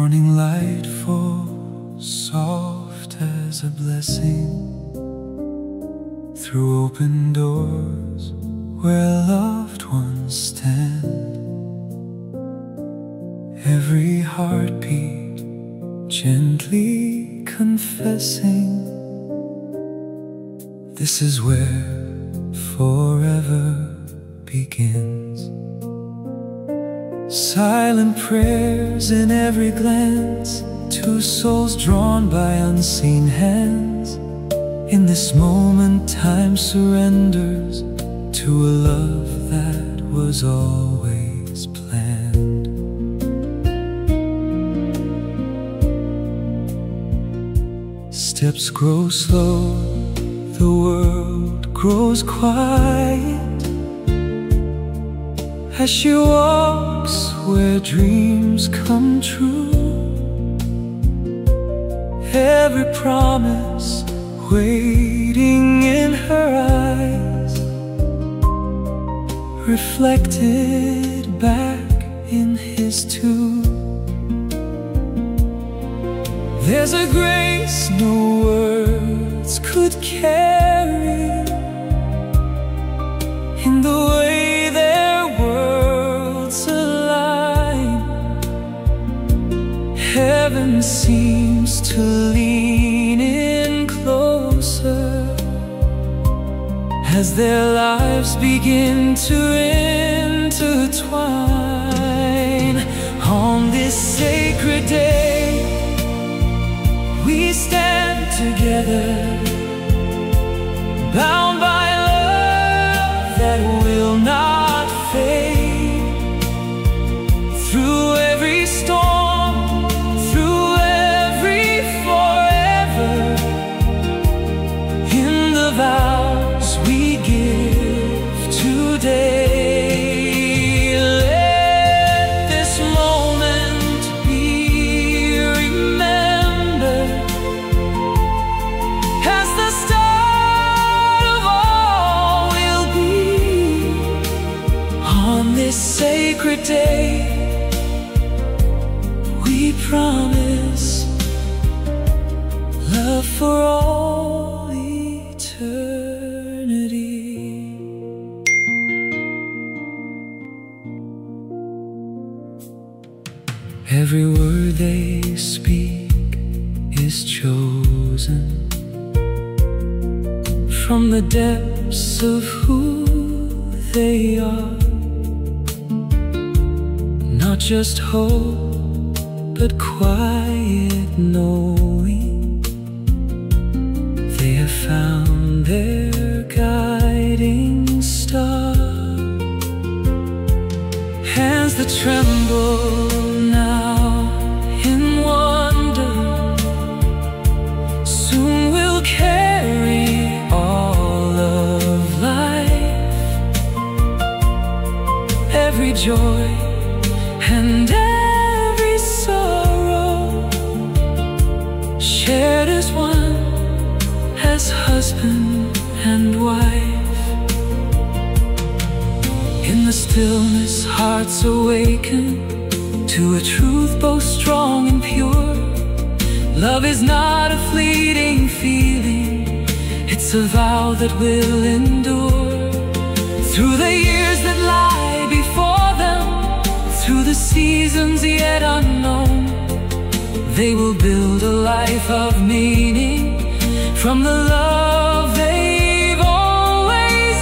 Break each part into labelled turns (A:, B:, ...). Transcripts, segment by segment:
A: morning light falls soft as a blessing through open doors where loved ones stand. Every heartbeat gently confessing, this is where forever begins. Silent prayers in every glance, two souls drawn by unseen hands. In this moment time surrenders to a love that was always planned. Steps grow slow, the world grows quiet as she walks where dreams come true. Every promise waiting in her eyes, reflected back in his too. There's a grace no words could carry in the way their worlds align. Heaven seems to lean in closer as their lives begin to intertwine. On this sacred day, we stand together, bound by love that will not fade. Through every storm, through every forever, in the vows we give today. Let this moment be remembered as the start of all will be. On this sacred day, we promise love for all eternity. Every word they speak is chosen from the depths of who they are. Not just hope, but quiet knowing they have found their guiding star. Hands that tremble now in wonder soon will carry all of life. Every joy and every sorrow shared as one, as husband and wife. In the stillness, hearts awaken to a truth both strong and pure. Love is not a fleeting feeling, it's a vow that will endure. Through the years that lie before them, through the seasons yet unknown, they will build a life of meaning from the love they've always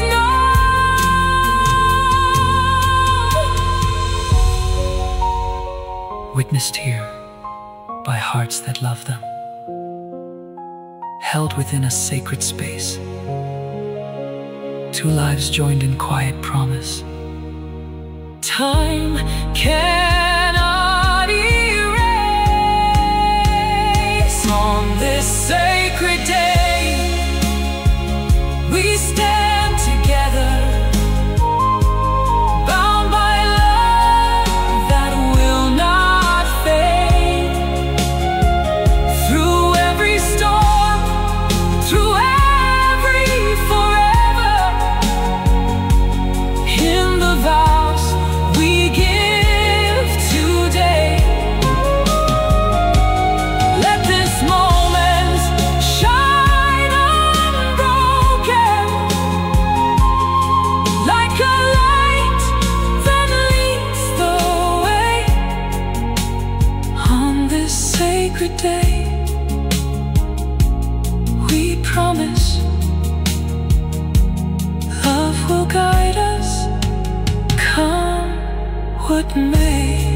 A: known. Witnessed here by hearts that love them, held within a sacred space, two lives joined in quiet promise. Time cannot erase. On this sacred day, we stand together, bound by love that will not fade. Through every storm, through every forever, in the vows we give today. this sacred day, we promise love will guide us, come what may.